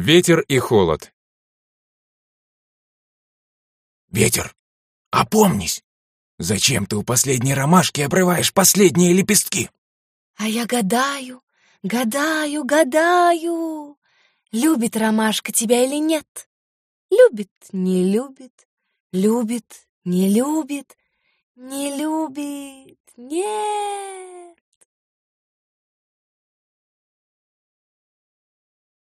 Ветер и холод. Ветер, опомнись! Зачем ты у последней ромашки обрываешь последние лепестки? А я гадаю, гадаю, любит ромашка тебя или нет? Любит, не любит, любит, не любит, не любит, нет.